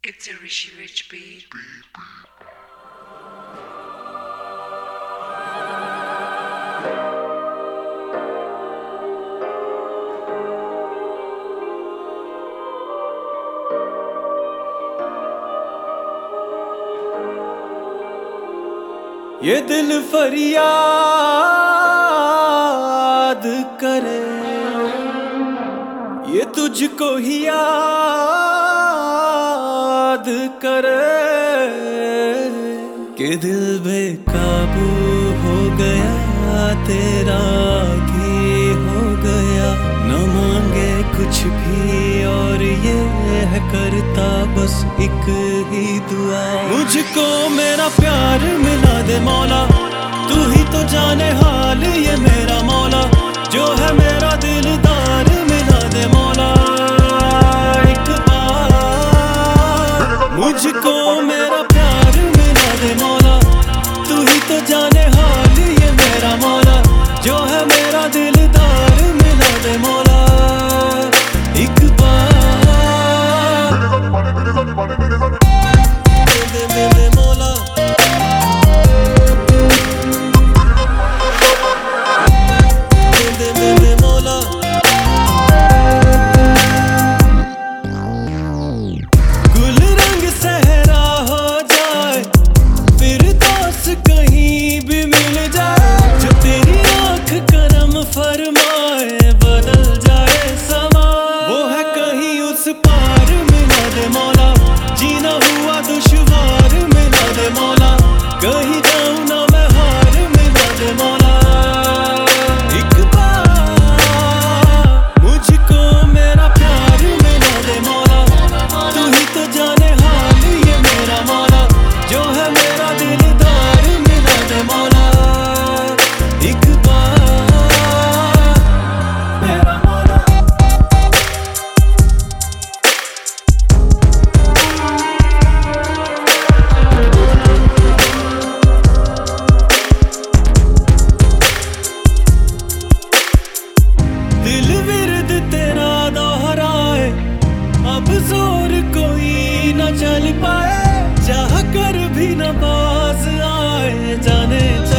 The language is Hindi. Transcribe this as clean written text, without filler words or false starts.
It's a Rishi Rich beat. ये दिल फरियाद करे, ये तुझको ही याद करे कि दिल बेकाबू हो गया, तेरा भी हो गया। न मांगे कुछ भी और ये है करता बस एक ही दुआ। मुझको मेरा प्यार मिला दे मौला, तू ही तो जाने हाल ये मेरा मौला। जो है मेरा दिलदार मिला दे मौला एक बार। मुझको मेरा प्यार मिला दे मौला, तू ही तो जाने हाल ये मेरा मौला। जो है मेरा दिलदार मिला दे मौला एक बार। दे मौला, दे मौला। गुल रंग सहरा हो जाए, फिर दोस्त कहीं भी मिल जाए। जो तेरी आँख करम फरमाए, बदल जाए समा। वो है कहीं उस पार मिला दे मौला, जीना हुआ दुश्वार मिला दे मौला। कहीं जाऊं ना मैं हार मिला दे मौला एक बार। मुझको मेरा प्यार मिला दे मौला, तू ही तो जाने हाल ये मेरा मौला। जो है मेरा दिलदार मिला दे मौला एक बार मेरा मौला। दिल विरद तेरा दोहराए, अब जोर कोई न चल पाए। चाह कर भी न पास आए, जाने